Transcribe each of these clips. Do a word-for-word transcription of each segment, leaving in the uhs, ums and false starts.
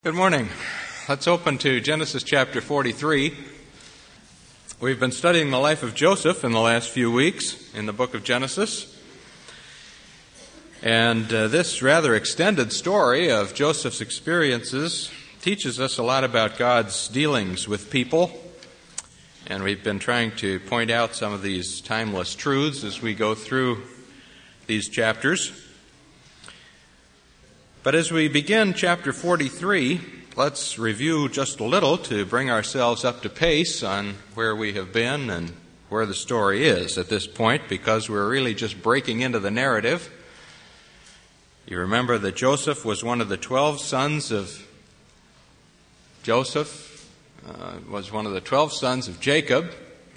Good morning. Let's open to Genesis chapter forty-three. We've been studying the life of Joseph in the last few weeks in the book of Genesis. And uh, this rather extended story of Joseph's experiences teaches us a lot about God's dealings with people. And we've been trying to point out some of these timeless truths as we go through these chapters. But as we begin chapter forty-three, let's review just a little to bring ourselves up to pace on where we have been and where the story is at this point, because we're really just breaking into the narrative. You remember that Joseph was one of the twelve sons of Joseph, uh, was one of the twelve sons of Jacob.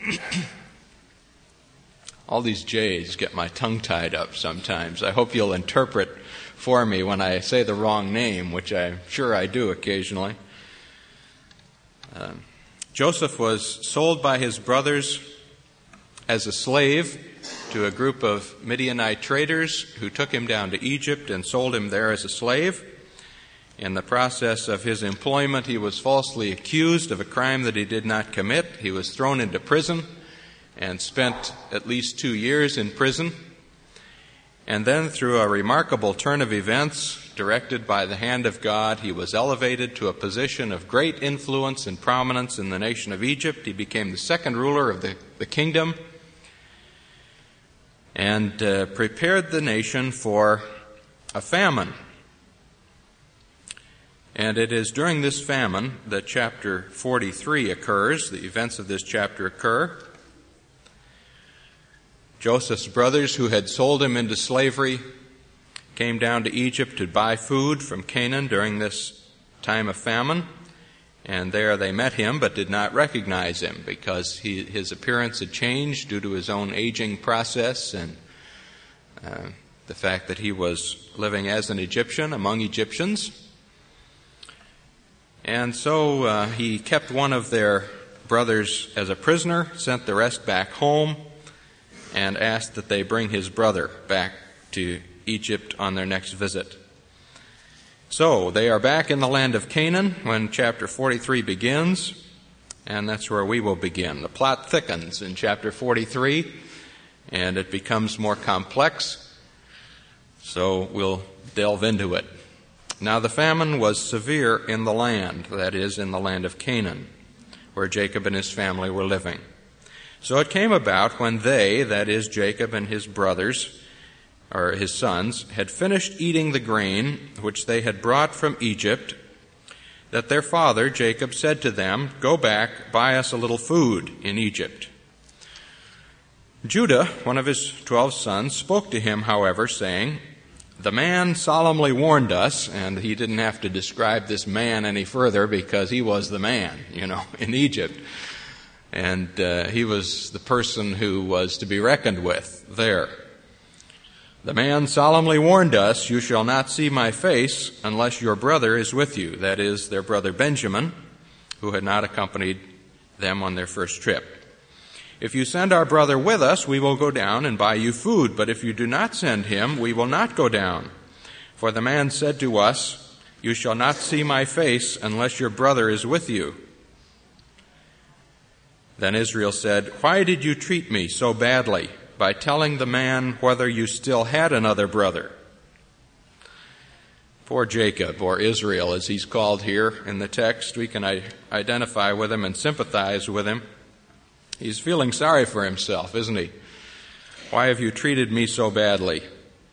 All these J's get my tongue tied up sometimes. I hope you'll interpret for me when I say the wrong name, which I'm sure I do occasionally. Um, Joseph was sold by his brothers as a slave to a group of Midianite traders who took him down to Egypt and sold him there as a slave. In the process of his employment, he was falsely accused of a crime that he did not commit. He was thrown into prison and spent at least two years in prison. And then, through a remarkable turn of events, directed by the hand of God, he was elevated to a position of great influence and prominence in the nation of Egypt. He became the second ruler of the, the kingdom and uh, prepared the nation for a famine. And it is during this famine that chapter forty-three occurs. The events of this chapter occur. Joseph's brothers, who had sold him into slavery, came down to Egypt to buy food from Canaan during this time of famine. And there they met him, but did not recognize him because he, his appearance had changed due to his own aging process and uh, the fact that he was living as an Egyptian among Egyptians. And so uh, he kept one of their brothers as a prisoner, sent the rest back home, and asked that they bring his brother back to Egypt on their next visit. So they are back in the land of Canaan when chapter forty-three begins, and that's where we will begin. The plot thickens in chapter forty-three, and it becomes more complex, so we'll delve into it. Now the famine was severe in the land, that is, in the land of Canaan, where Jacob and his family were living. So it came about when they, that is, Jacob and his brothers, or his sons, had finished eating the grain which they had brought from Egypt, that their father, Jacob, said to them, "Go back, buy us a little food in Egypt." Judah, one of his twelve sons, spoke to him, however, saying, "The man solemnly warned us," and he didn't have to describe this man any further because he was the man, you know, in Egypt. And uh, he was the person who was to be reckoned with there. "The man solemnly warned us, 'You shall not see my face unless your brother is with you,'" that is, their brother Benjamin, who had not accompanied them on their first trip. "If you send our brother with us, we will go down and buy you food. But if you do not send him, we will not go down. For the man said to us, 'You shall not see my face unless your brother is with you.'" Then Israel said, "Why did you treat me so badly by telling the man whether you still had another brother?" Poor Jacob, or Israel as he's called here in the text. We can identify with him and sympathize with him. He's feeling sorry for himself, isn't he? Why have you treated me so badly?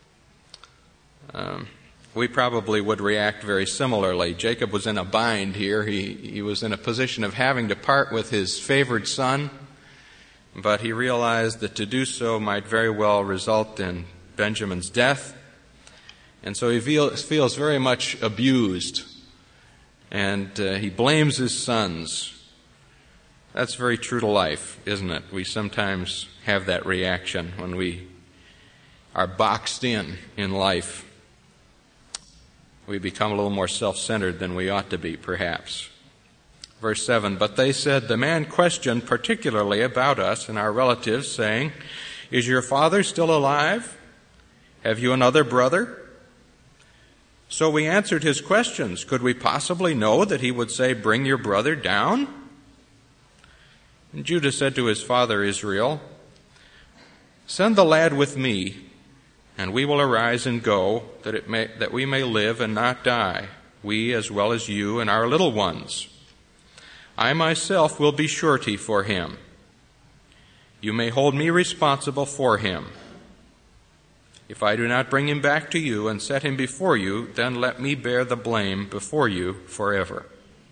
Um, we probably would react very similarly. Jacob was in a bind here. He, he was in a position of having to part with his favored son, but he realized that to do so might very well result in Benjamin's death. And so he feels, feels very much abused, and uh, he blames his sons. That's very true to life, isn't it? We sometimes have that reaction when we are boxed in in life. We become a little more self-centered than we ought to be, perhaps. Verse seven, "But they said, 'The man questioned particularly about us and our relatives, saying, "Is your father still alive? Have you another brother?" So we answered his questions. Could we possibly know that he would say, "Bring your brother down"? And Judah said to his father Israel, "Send the lad with me, and we will arise and go, that it may, that we may live and not die, we as well as you and our little ones. I myself will be surety for him. You may hold me responsible for him. If I do not bring him back to you and set him before you, then let me bear the blame before you forever."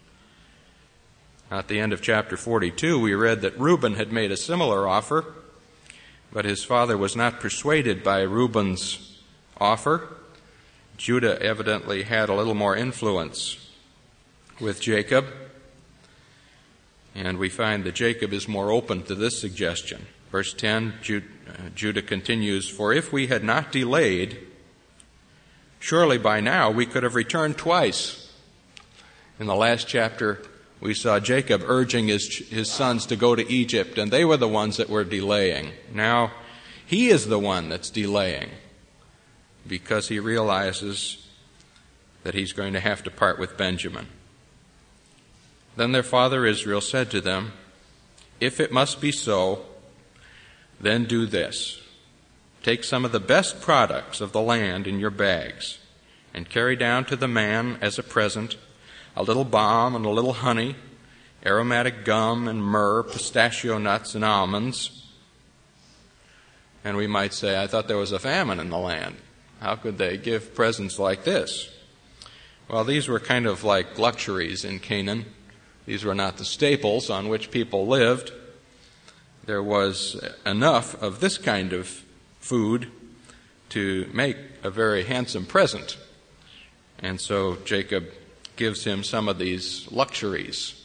At the end of chapter forty-two, we read that Reuben had made a similar offer, but his father was not persuaded by Reuben's offer. Judah evidently had a little more influence with Jacob, and we find that Jacob is more open to this suggestion. Verse ten, Judah continues, "For if we had not delayed, surely by now we could have returned twice." In the last chapter, we saw Jacob urging his, his sons to go to Egypt, and they were the ones that were delaying. Now, he is the one that's delaying because he realizes that he's going to have to part with Benjamin. Then their father Israel said to them, "If it must be so, then do this. Take some of the best products of the land in your bags and carry down to the man as a present a little balm and a little honey, aromatic gum and myrrh, pistachio nuts and almonds." And we might say, I thought there was a famine in the land. How could they give presents like this? Well, these were kind of like luxuries in Canaan. These were not the staples on which people lived. There was enough of this kind of food to make a very handsome present. And so Jacob gives him some of these luxuries.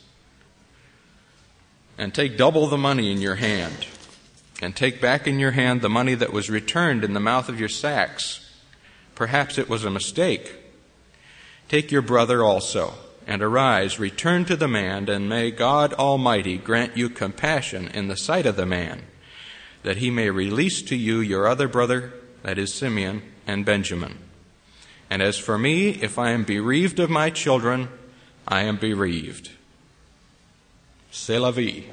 "And take double the money in your hand, and take back in your hand the money that was returned in the mouth of your sacks. Perhaps it was a mistake. Take your brother also, and arise, return to the man, and may God Almighty grant you compassion in the sight of the man, that he may release to you your other brother, that is Simeon and Benjamin. And as for me, if I am bereaved of my children, I am bereaved." C'est la vie.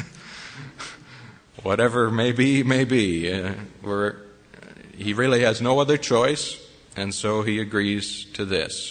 Whatever may be, may be. Uh, we're, he really has no other choice, and so he agrees to this.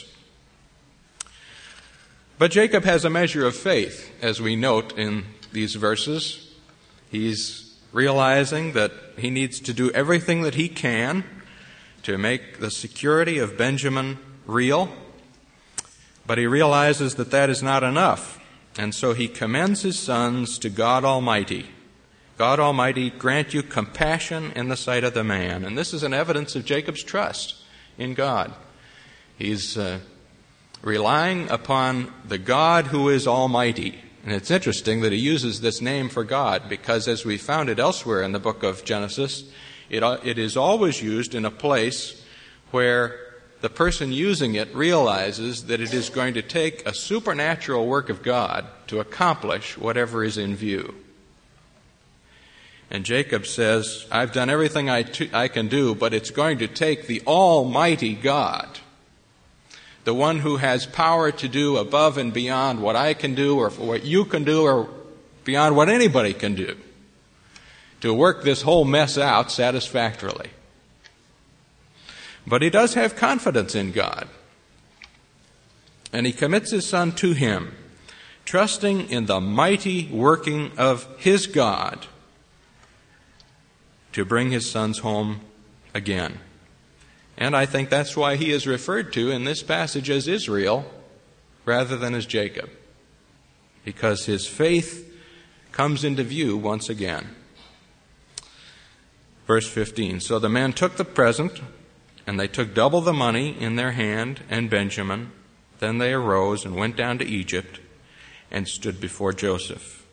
But Jacob has a measure of faith, as we note in these verses. He's realizing that he needs to do everything that he can to make the security of Benjamin real, but he realizes that that is not enough, and so he commends his sons to God Almighty. God Almighty grant you compassion in the sight of the man. And this is an evidence of Jacob's trust in God. He's uh, relying upon the God who is Almighty. And it's interesting that he uses this name for God, because as we found it elsewhere in the book of Genesis, it, it is always used in a place where the person using it realizes that it is going to take a supernatural work of God to accomplish whatever is in view. And Jacob says, I've done everything I, t- I can do, but it's going to take the Almighty God, the one who has power to do above and beyond what I can do or what you can do or beyond what anybody can do, to work this whole mess out satisfactorily. But he does have confidence in God. And he commits his son to him, trusting in the mighty working of his God to bring his sons home again. And I think that's why he is referred to in this passage as Israel rather than as Jacob, because his faith comes into view once again. Verse fifteen, so the men took the present, and they took double the money in their hand and Benjamin. Then they arose and went down to Egypt and stood before Joseph.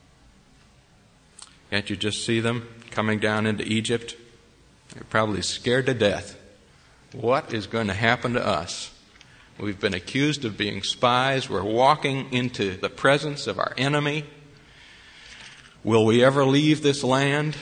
Can't you just see them coming down into Egypt? They're probably scared to death. What is going to happen to us? We've been accused of being spies. We're walking into the presence of our enemy. Will we ever leave this land?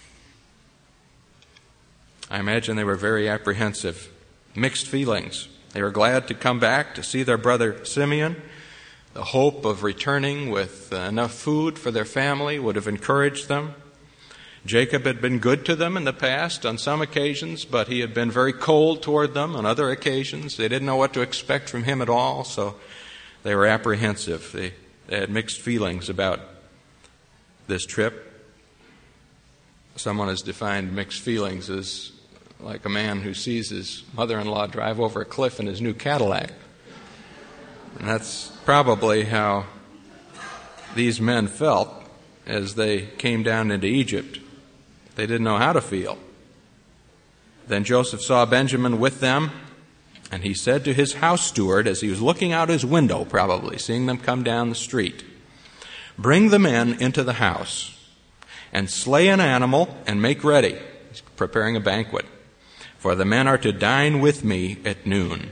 I imagine they were very apprehensive, mixed feelings. They were glad to come back to see their brother Simeon. The hope of returning with enough food for their family would have encouraged them. Jacob had been good to them in the past on some occasions, but he had been very cold toward them on other occasions. They didn't know what to expect from him at all, so they were apprehensive. They, they had mixed feelings about this trip. Someone has defined mixed feelings as like a man who sees his mother-in-law drive over a cliff in his new Cadillac. And that's probably how these men felt as they came down into Egypt. They didn't know how to feel. Then Joseph saw Benjamin with them, and he said to his house steward, as he was looking out his window probably, seeing them come down the street, "Bring the men into the house, and slay an animal and make ready." He's preparing a banquet. "For the men are to dine with me at noon."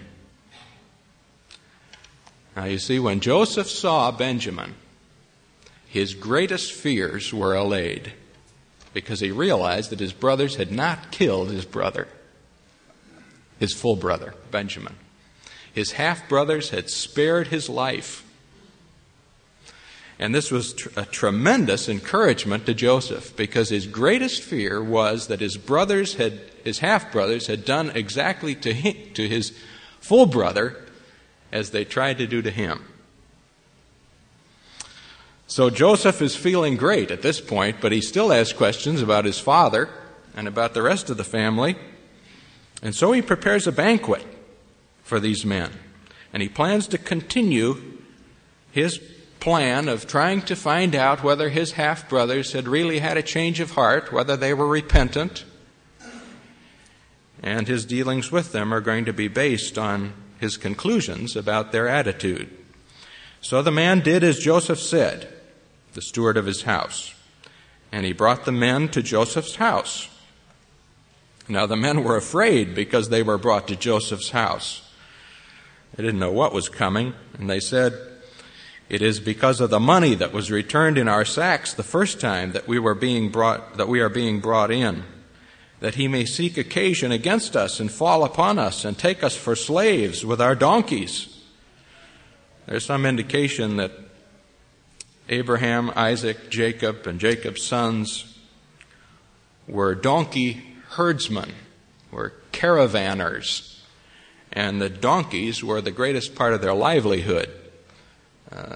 Now you see, when Joseph saw Benjamin, his greatest fears were allayed, because he realized that his brothers had not killed his brother, his full brother, Benjamin. His half-brothers had spared his life. And this was tr- a tremendous encouragement to Joseph, because his greatest fear was that his brothers had, his half-brothers had done exactly to him, to his full brother as they tried to do to him. So Joseph is feeling great at this point, but he still has questions about his father and about the rest of the family. And so he prepares a banquet for these men. And he plans to continue his plan of trying to find out whether his half-brothers had really had a change of heart, whether they were repentant. And his dealings with them are going to be based on his conclusions about their attitude. So the man did as Joseph said, the steward of his house, and he brought the men to Joseph's house. Now the men were afraid because they were brought to Joseph's house. They didn't know what was coming, and they said, "It is because of the money that was returned in our sacks the first time that we were being brought, that we are being brought in, that he may seek occasion against us and fall upon us and take us for slaves with our donkeys." There's some indication that Abraham, Isaac, Jacob, and Jacob's sons were donkey herdsmen, were caravanners, and the donkeys were the greatest part of their livelihood. Uh,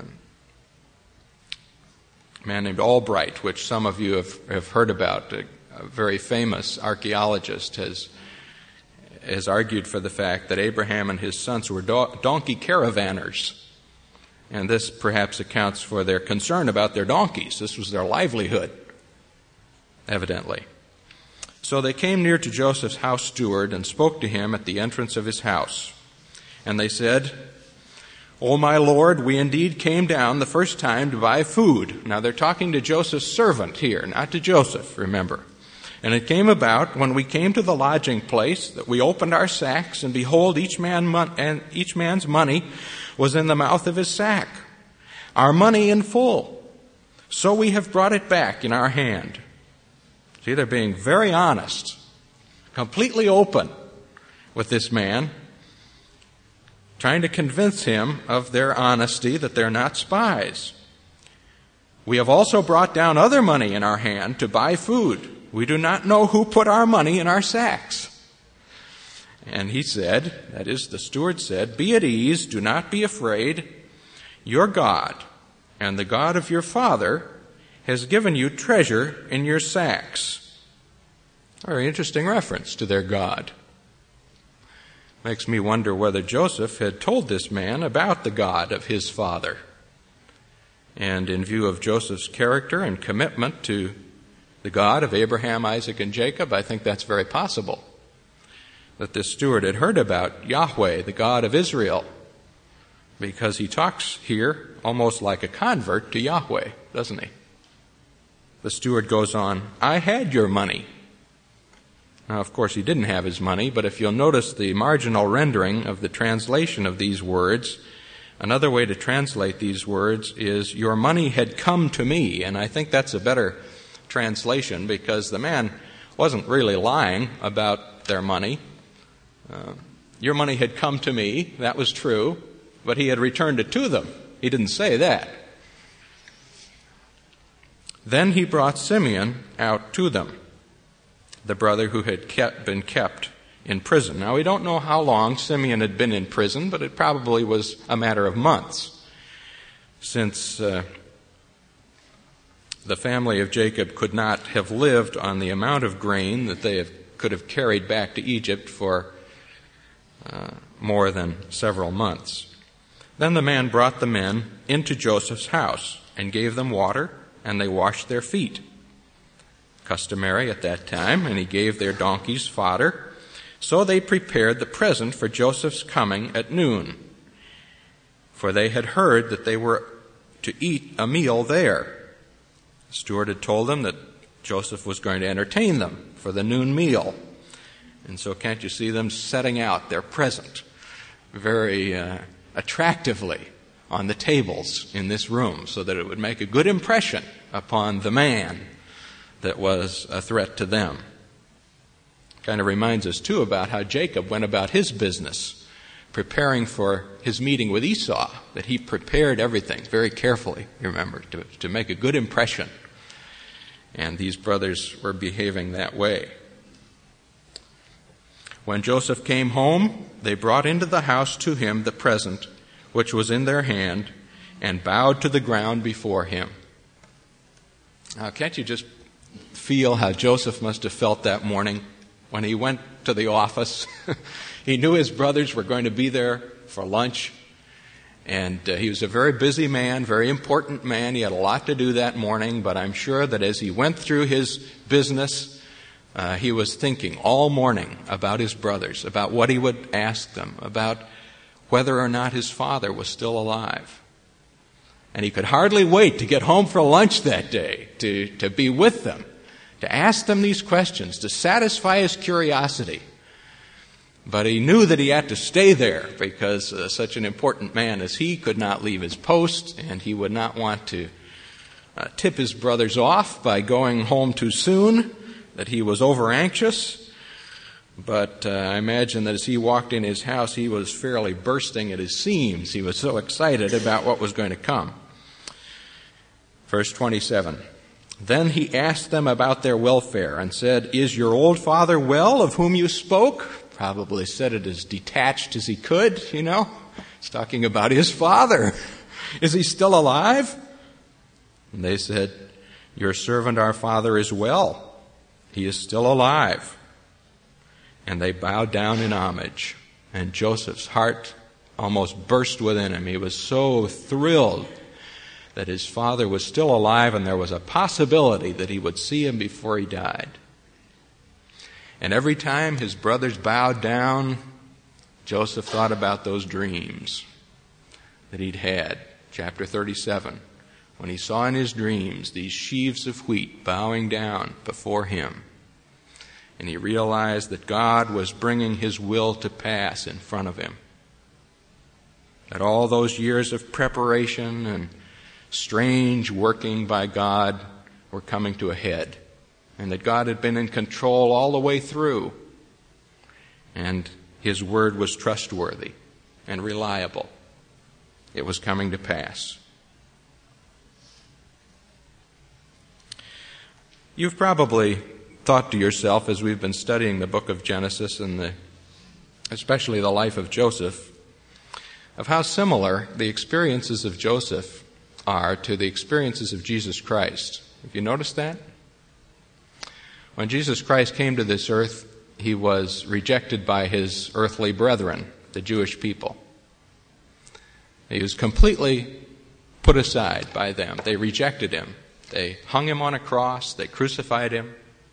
a man named Albright, which some of you have, have heard about, a, a very famous archaeologist, has has argued for the fact that Abraham and his sons were do- donkey caravanners. And this perhaps accounts for their concern about their donkeys. This was their livelihood, evidently. So they came near to Joseph's house steward and spoke to him at the entrance of his house. And they said, "O my lord, we indeed came down the first time to buy food." Now they're talking to Joseph's servant here, not to Joseph, remember. "And it came about, when we came to the lodging place, that we opened our sacks, and behold, each man mon- and each man's money was in the mouth of his sack, our money in full. So we have brought it back in our hand." See, they're being very honest, completely open with this man, trying to convince him of their honesty, that they're not spies. "We have also brought down other money in our hand to buy food. We do not know who put our money in our sacks." And he said, that is, the steward said, "Be at ease, do not be afraid. Your God and the God of your father has given you treasure in your sacks." Very interesting reference to their God. Makes me wonder whether Joseph had told this man about the God of his father. And in view of Joseph's character and commitment to the God of Abraham, Isaac, and Jacob, I think that's very possible, that this steward had heard about Yahweh, the God of Israel, because he talks here almost like a convert to Yahweh, doesn't he? The steward goes on, "I had your money." Now, of course, he didn't have his money, but if you'll notice the marginal rendering of the translation of these words, another way to translate these words is, "Your money had come to me." And I think that's a better translation, because the man wasn't really lying about their money. Uh, Your money had come to me, that was true, but he had returned it to them. He didn't say that. Then he brought Simeon out to them, the brother who had kept, been kept in prison. Now, we don't know how long Simeon had been in prison, but it probably was a matter of months, since uh, the family of Jacob could not have lived on the amount of grain that they have, could have carried back to Egypt for uh, more than several months. Then the man brought the men into Joseph's house and gave them water, and they washed their feet, customary at that time, and he gave their donkeys fodder. So they prepared the present for Joseph's coming at noon, for they had heard that they were to eat a meal there. The steward had told them that Joseph was going to entertain them for the noon meal. And so can't you see them setting out their present very uh, attractively on the tables in this room so that it would make a good impression upon the man that was a threat to them. Kind of reminds us, too, about how Jacob went about his business, preparing for his meeting with Esau, that he prepared everything very carefully, you remember, to, to make a good impression. And these brothers were behaving that way. When Joseph came home, they brought into the house to him the present which was in their hand, and bowed to the ground before him. Now, can't you just feel how Joseph must have felt that morning when he went to the office? He knew his brothers were going to be there for lunch, and uh, he was a very busy man, very important man. He had a lot to do that morning, but I'm sure that as he went through his business, uh, he was thinking all morning about his brothers, about what he would ask them, about whether or not his father was still alive. And he could hardly wait to get home for lunch that day, to, to be with them, to ask them these questions, to satisfy his curiosity. But he knew that he had to stay there because uh, such an important man as he could not leave his post, and he would not want to uh, tip his brothers off by going home too soon, that he was over anxious. But uh, I imagine that as he walked in his house, he was fairly bursting at his seams. He was so excited about what was going to come. Verse twenty-seven. Then he asked them about their welfare and said, "Is your old father well, of whom you spoke?" Probably said it as detached as he could, you know. He's talking about his father. "Is he still alive?" And they said, "Your servant, our father, is well. He is still alive." And they bowed down in homage. And Joseph's heart almost burst within him. He was so thrilled that his father was still alive and there was a possibility that he would see him before he died. And every time his brothers bowed down, Joseph thought about those dreams that he'd had. Chapter thirty-seven, when he saw in his dreams these sheaves of wheat bowing down before him. And he realized that God was bringing his will to pass in front of him. That all those years of preparation and strange working by God were coming to a head. And that God had been in control all the way through. And his word was trustworthy and reliable. It was coming to pass. You've probably thought to yourself, as we've been studying the book of Genesis and the, especially the life of Joseph, of how similar the experiences of Joseph are to the experiences of Jesus Christ. Have you noticed that? When Jesus Christ came to this earth, he was rejected by his earthly brethren, the Jewish people. He was completely put aside by them. They rejected him. They hung him on a cross. They crucified him.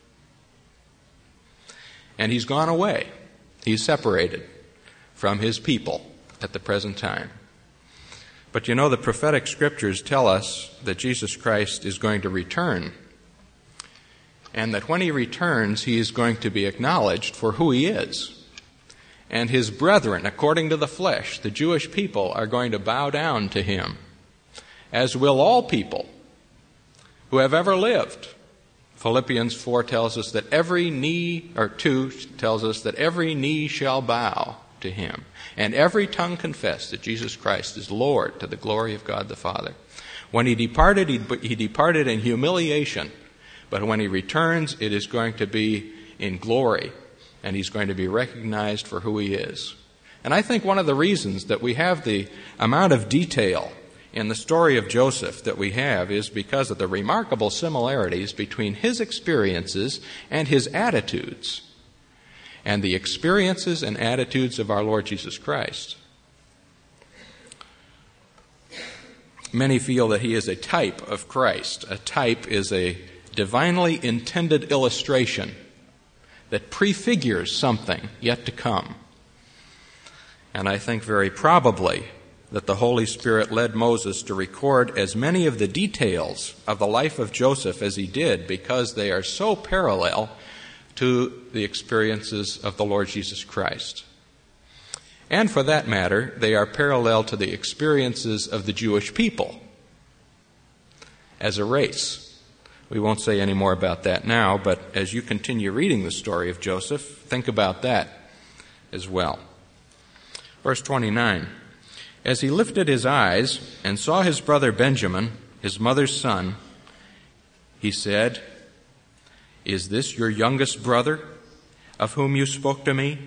And he's gone away. He's separated from his people at the present time. But you know, the prophetic scriptures tell us that Jesus Christ is going to return. And that when he returns, he is going to be acknowledged for who he is. And his brethren, according to the flesh, the Jewish people, are going to bow down to him, as will all people who have ever lived. Philippians four tells us that every knee, or two tells us that every knee shall bow to him. And every tongue confess that Jesus Christ is Lord, to the glory of God the Father. When he departed, he, he departed in humiliation. But when he returns, it is going to be in glory. And he's going to be recognized for who he is. And I think one of the reasons that we have the amount of detail in the story of Joseph that we have is because of the remarkable similarities between his experiences and his attitudes, and the experiences and attitudes of our Lord Jesus Christ. Many feel that he is a type of Christ. A type is a divinely intended illustration that prefigures something yet to come. And I think very probably that the Holy Spirit led Moses to record as many of the details of the life of Joseph as he did because they are so parallel to the experiences of the Lord Jesus Christ. And for that matter, they are parallel to the experiences of the Jewish people as a race. We won't say any more about that now, but as you continue reading the story of Joseph, think about that as well. Verse twenty-nine. As he lifted his eyes and saw his brother Benjamin, his mother's son, he said, "Is this your youngest brother, of whom you spoke to me?"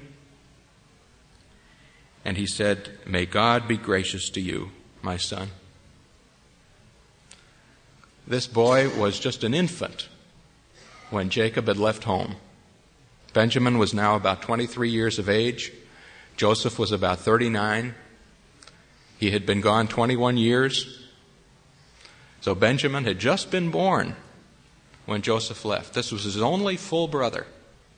And he said, "May God be gracious to you, my son." This boy was just an infant when Jacob had left home. Benjamin was now about twenty-three years of age. Joseph was about thirty-nine. He had been gone twenty-one years. So Benjamin had just been born when Joseph left. This was his only full brother.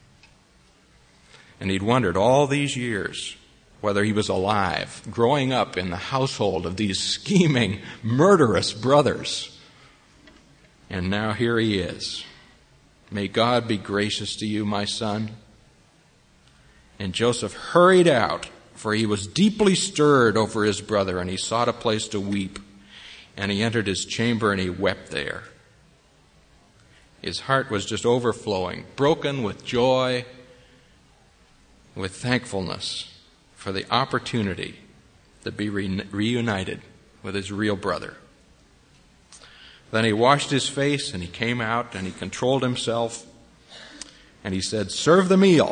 And he'd wondered all these years whether he was alive, growing up in the household of these scheming, murderous brothers. And now here he is. "May God be gracious to you, my son." And Joseph hurried out, for he was deeply stirred over his brother, and he sought a place to weep. And he entered his chamber, and he wept there. His heart was just overflowing, broken with joy, with thankfulness for the opportunity to be re- reunited with his real brother. Then he washed his face, and he came out, and he controlled himself, and he said, "Serve the meal."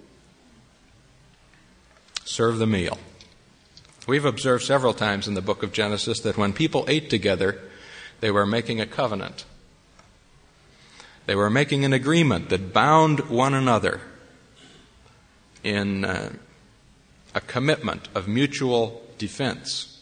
Serve the meal. We've observed several times in the book of Genesis that when people ate together, they were making a covenant. They were making an agreement that bound one another in uh, a commitment of mutual defense.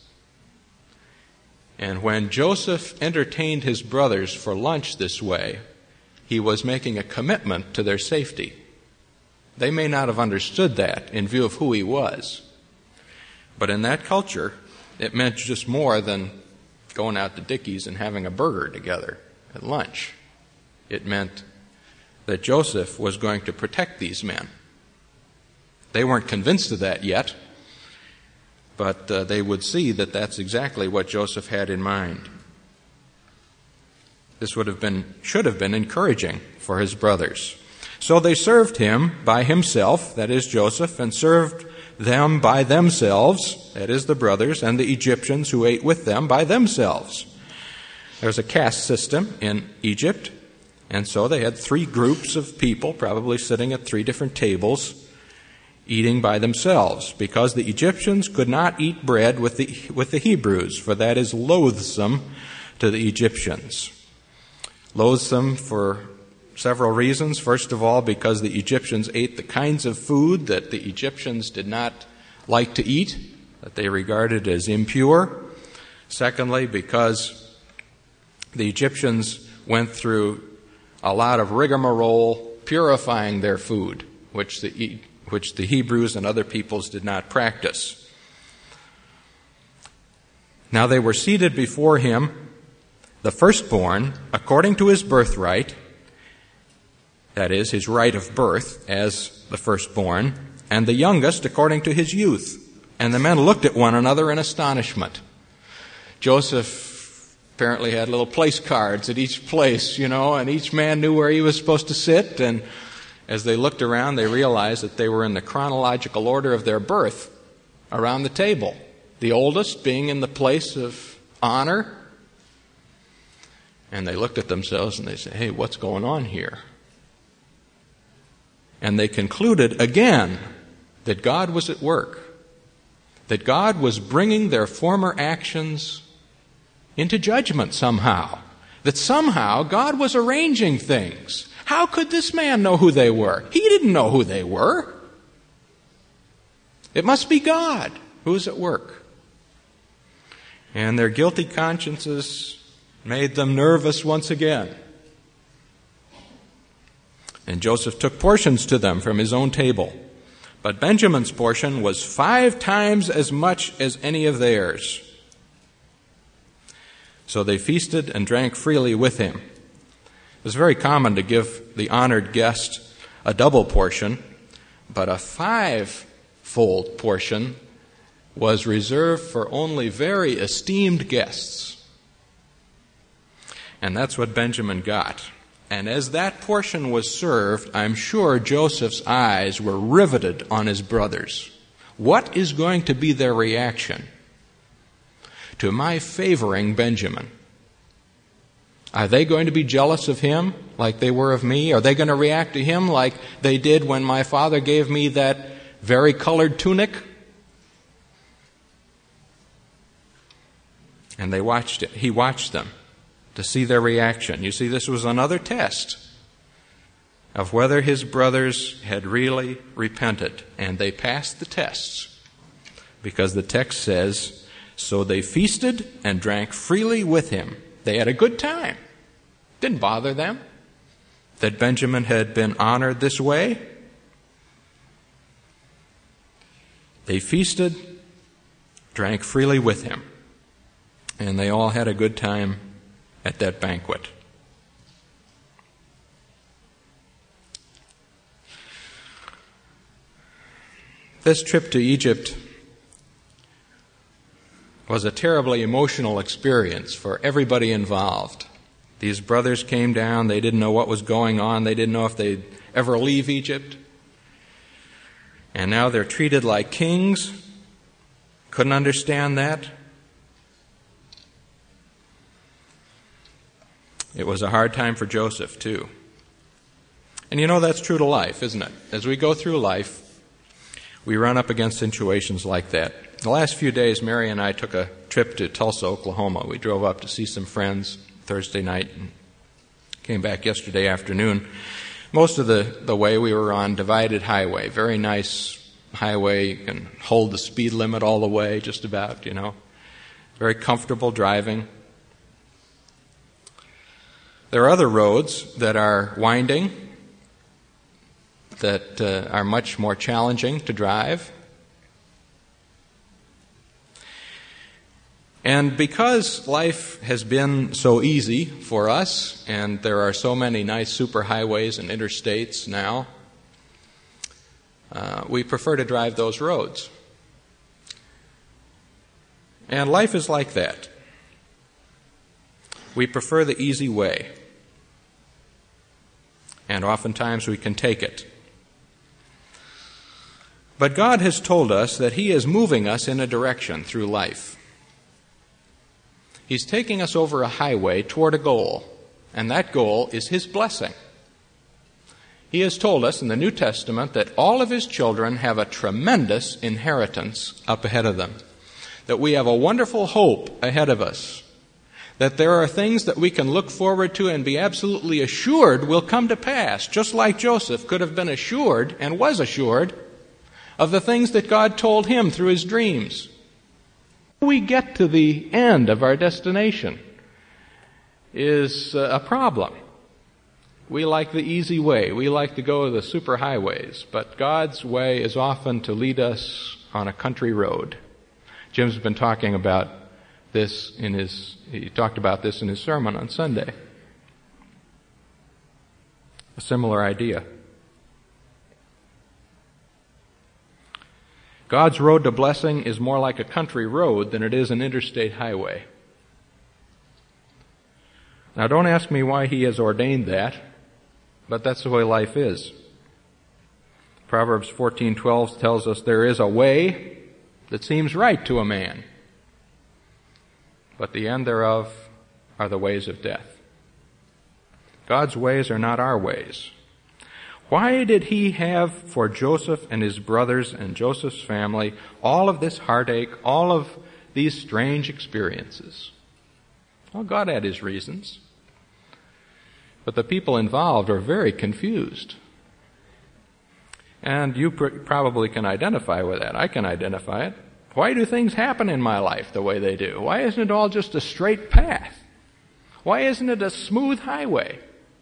And when Joseph entertained his brothers for lunch this way, he was making a commitment to their safety. They may not have understood that in view of who he was. But in that culture, it meant just more than going out to Dickey's and having a burger together at lunch. It meant that Joseph was going to protect these men. They weren't convinced of that yet, but uh, they would see that that's exactly what Joseph had in mind. This would have been, should have been encouraging for his brothers. So they served him by himself, that is Joseph, and served them by themselves, that is the brothers, and the Egyptians who ate with them by themselves. There's a caste system in Egypt, and so they had three groups of people, probably sitting at three different tables, eating by themselves, because the Egyptians could not eat bread with the, with the Hebrews, for that is loathsome to the Egyptians. Loathsome for several reasons. First of all, because the Egyptians ate the kinds of food that the Egyptians did not like to eat, that they regarded as impure. Secondly, because the Egyptians went through a lot of rigmarole purifying their food, which the, which the Hebrews and other peoples did not practice. Now they were seated before him, the firstborn, according to his birthright, that is, his right of birth as the firstborn, and the youngest according to his youth. And the men looked at one another in astonishment. Joseph apparently had little place cards at each place, you know, and each man knew where he was supposed to sit. And as they looked around, they realized that they were in the chronological order of their birth. around the table, the oldest being in the place of honor. And they looked at themselves and they said, hey, what's going on here? And they concluded again that God was at work, that God was bringing their former actions into judgment somehow, that somehow God was arranging things. How could this man know who they were? He didn't know who they were. It must be God who is at work. And their guilty consciences made them nervous once again. And Joseph took portions to them from his own table. But Benjamin's portion was five times as much as any of theirs. So they feasted and drank freely with him. It was very common to give the honored guest a double portion, but a five-fold portion was reserved for only very esteemed guests. And that's what Benjamin got. And as that portion was served, I'm sure Joseph's eyes were riveted on his brothers. What is going to be their reaction to my favoring Benjamin? Are they going to be jealous of him like they were of me? Are they going to react to him like they did when my father gave me that vari-colored tunic? And they watched it. He watched them to see their reaction. You see, this was another test of whether his brothers had really repented. And they passed the tests because the text says, so they feasted and drank freely with him. They had a good time. Didn't bother them that Benjamin had been honored this way. They feasted, drank freely with him, and they all had a good time at that banquet. This trip to Egypt was a terribly emotional experience for everybody involved. These brothers came down. They didn't know what was going on. They didn't know if they'd ever leave Egypt. And now they're treated like kings. Couldn't understand that. It was a hard time for Joseph, too. And you know, that's true to life, isn't it? As we go through life, we run up against situations like that. The last few days, Mary and I took a trip to Tulsa, Oklahoma. We drove up to see some friends Thursday night and came back yesterday afternoon. Most of the, the way we were on divided highway, very nice highway. You can hold the speed limit all the way, just about, you know. Very comfortable driving. There are other roads that are winding, that uh, are much more challenging to drive. And because life has been so easy for us, and there are so many nice superhighways and interstates now, uh, we prefer to drive those roads. And life is like that. We prefer the easy way. And oftentimes we can take it. But God has told us that He is moving us in a direction through life. He's taking us over a highway toward a goal, and that goal is His blessing. He has told us in the New Testament that all of His children have a tremendous inheritance up ahead of them, that we have a wonderful hope ahead of us, that there are things that we can look forward to and be absolutely assured will come to pass, just like Joseph could have been assured and was assured of the things that God told him through his dreams. We get to the end of our destination is a problem. We like the easy way. We like to go the superhighways, but God's way is often to lead us on a country road. Jim's been talking about this in his, he talked about this in his sermon on Sunday. A similar idea. God's road to blessing is more like a country road than it is an interstate highway. Now, don't ask me why He has ordained that, but that's the way life is. Proverbs fourteen twelve tells us there is a way, that seems right to a man, but the end thereof are the ways of death. God's ways are not our ways. Why did he have for Joseph and his brothers and Joseph's family all of this heartache, all of these strange experiences? Well, God had his reasons. But the people involved are very confused. And you pr- probably can identify with that. I can identify it. Why do things happen in my life the way they do? Why isn't it all just a straight path? Why isn't it a smooth highway?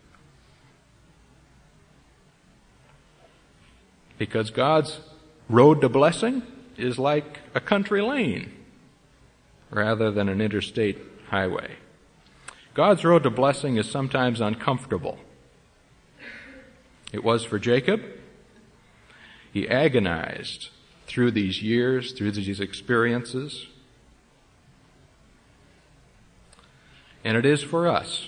Because God's road to blessing is like a country lane rather than an interstate highway. God's road to blessing is sometimes uncomfortable. It was for Jacob. He agonized through these years, through these experiences. And it is for us.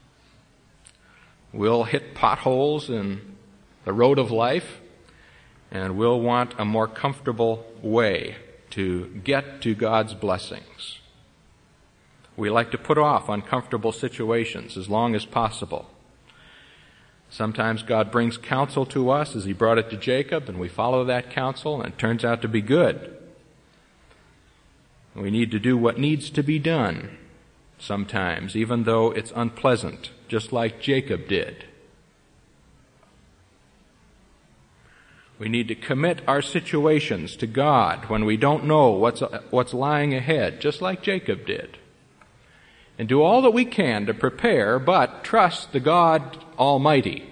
We'll hit potholes in the road of life, and we'll want a more comfortable way to get to God's blessings. We like to put off uncomfortable situations as long as possible. Sometimes God brings counsel to us as he brought it to Jacob, and we follow that counsel, and it turns out to be good. We need to do what needs to be done sometimes, even though it's unpleasant, just like Jacob did. We need to commit our situations to God when we don't know what's, what's lying ahead, just like Jacob did. And do all that we can to prepare, but trust the God Almighty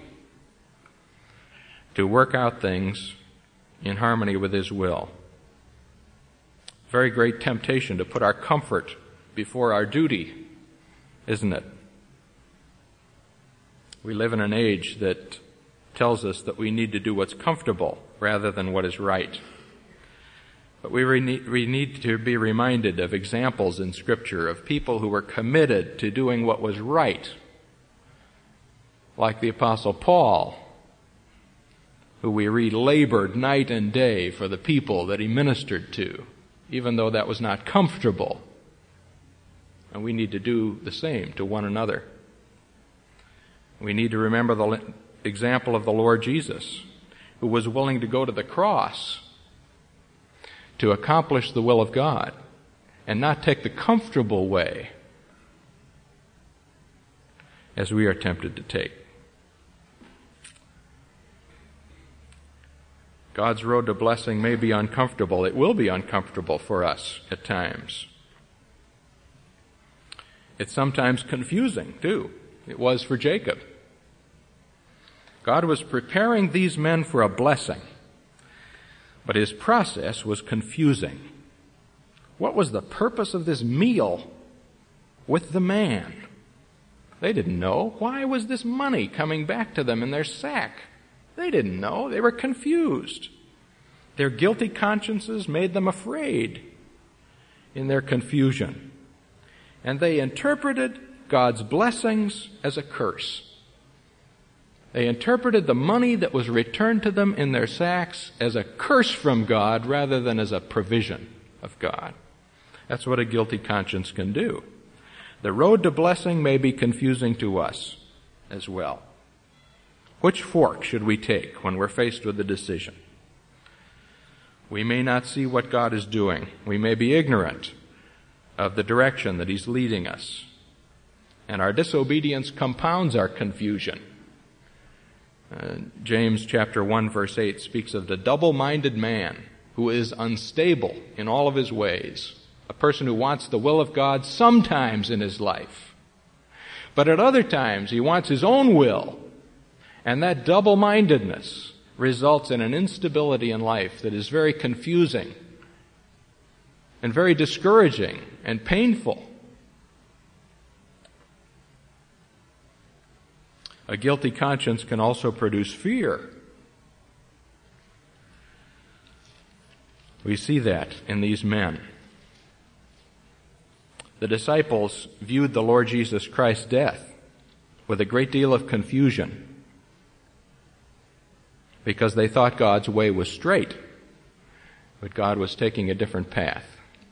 to work out things in harmony with his will. Very great temptation to put our comfort before our duty, isn't it? We live in an age that tells us that we need to do what's comfortable rather than what is right. But we, re- we need to be reminded of examples in Scripture of people who were committed to doing what was right, like the Apostle Paul, who we read labored night and day for the people that he ministered to, even though that was not comfortable. And we need to do the same to one another. We need to remember the example of the Lord Jesus, who was willing to go to the cross to accomplish the will of God and not take the comfortable way as we are tempted to take. God's road to blessing may be uncomfortable. It will be uncomfortable for us at times. It's sometimes confusing, too. It was for Jacob. God was preparing these men for a blessing, but his process was confusing. What was the purpose of this meal with the man? They didn't know. Why was this money coming back to them in their sack? They didn't know. They were confused. Their guilty consciences made them afraid in their confusion. And they interpreted God's blessings as a curse. They interpreted the money that was returned to them in their sacks as a curse from God rather than as a provision of God. That's what a guilty conscience can do. The road to blessing may be confusing to us as well. Which fork should we take when we're faced with a decision? We may not see what God is doing. We may be ignorant of the direction that he's leading us. And our disobedience compounds our confusion. Uh, James chapter one verse eight speaks of the double-minded man who is unstable in all of his ways. A person who wants the will of God sometimes in his life. But at other times he wants his own will. And that double-mindedness results in an instability in life that is very confusing and very discouraging and painful. A guilty conscience can also produce fear. We see that in these men. The disciples viewed the Lord Jesus Christ's death with a great deal of confusion because they thought God's way was straight. but God was taking a different path.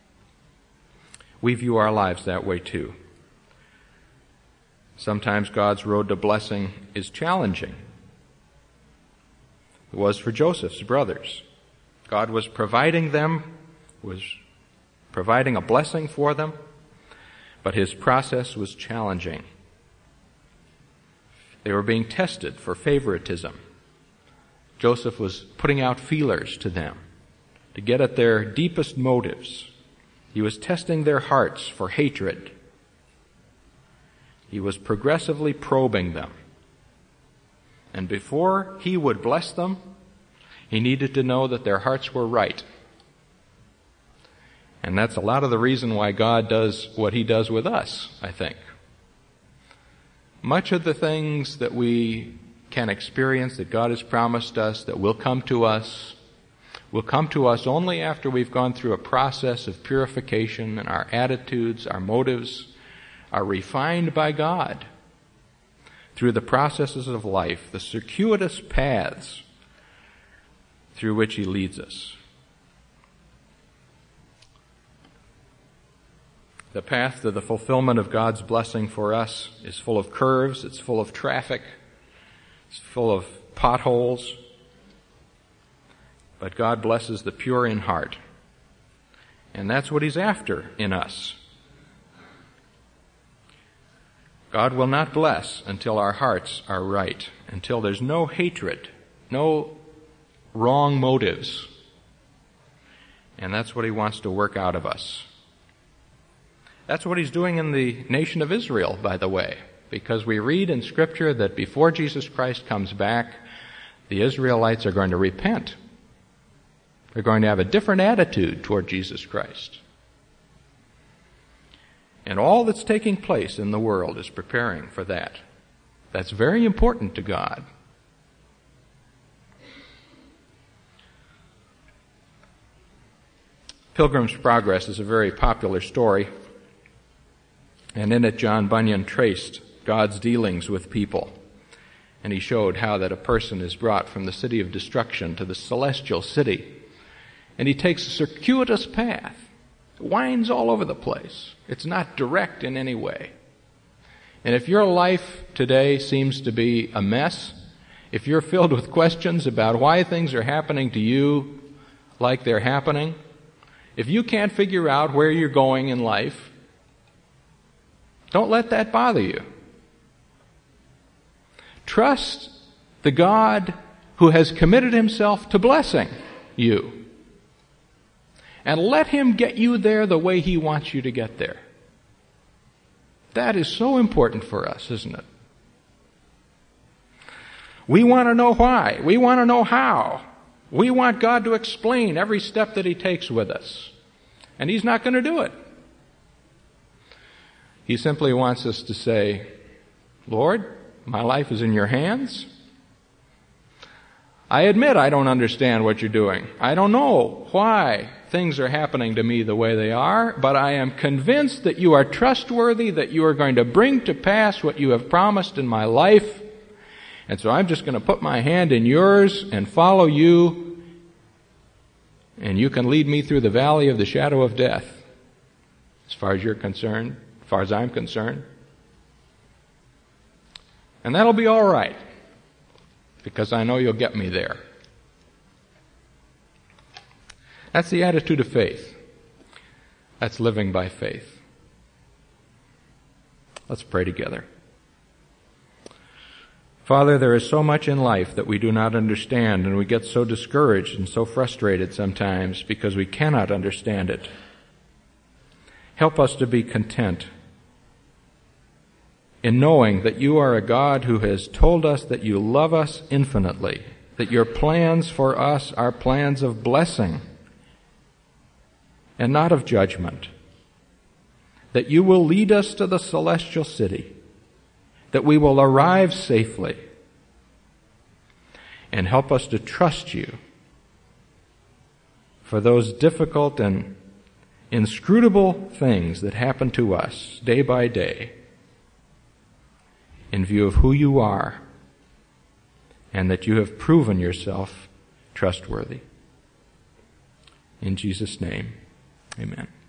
We view our lives that way too. Sometimes God's road to blessing is challenging. It was for Joseph's brothers. God was providing them, was providing a blessing for them, but his process was challenging. They were being tested for favoritism. Joseph was putting out feelers to them to get at their deepest motives. He was testing their hearts for hatred. He was progressively probing them. And before he would bless them, he needed to know that their hearts were right. And that's a lot of the reason why God does what he does with us, I think. Much of the things that we can experience, that God has promised us, that will come to us, will come to us only after we've gone through a process of purification and our attitudes, our motives are refined by God through the processes of life, the circuitous paths through which he leads us. The path to the fulfillment of God's blessing for us is full of curves, it's full of traffic, it's full of potholes, but God blesses the pure in heart. And that's what he's after in us. God will not bless until our hearts are right, until there's no hatred, no wrong motives. And that's what he wants to work out of us. That's what he's doing in the nation of Israel, by the way, because we read in Scripture that before Jesus Christ comes back, the Israelites are going to repent. They're going to have a different attitude toward Jesus Christ. And all that's taking place in the world is preparing for that. That's very important to God. Pilgrim's Progress is a very popular story, and in it John Bunyan traced God's dealings with people. And he showed how that a person is brought from the city of destruction to the celestial city. And he takes a circuitous path. Winds all over the place. It's not direct in any way. And if your life today seems to be a mess, if you're filled with questions about why things are happening to you like they're happening, if you can't figure out where you're going in life, don't let that bother you. Trust the God who has committed himself to blessing you. And let him get you there the way he wants you to get there. That is so important for us, isn't it? We want to know why. We want to know how. We want God to explain every step that he takes with us. And he's not going to do it. He simply wants us to say, Lord, my life is in your hands. I admit I don't understand what you're doing. I don't know why things are happening to me the way they are, but I am convinced that you are trustworthy, that you are going to bring to pass what you have promised in my life. And so I'm just going to put my hand in yours and follow you, and you can lead me through the valley of the shadow of death, as far as you're concerned, as far as I'm concerned. And that'll be all right, because I know you'll get me there. That's the attitude of faith. That's living by faith. Let's pray together. Father, there is so much in life that we do not understand, and we get so discouraged and so frustrated sometimes because we cannot understand it. Help us to be content in knowing that you are a God who has told us that you love us infinitely, that your plans for us are plans of blessing and not of judgment, that you will lead us to the celestial city, that we will arrive safely, and help us to trust you for those difficult and inscrutable things that happen to us day by day in view of who you are and that you have proven yourself trustworthy. In Jesus' name, amen.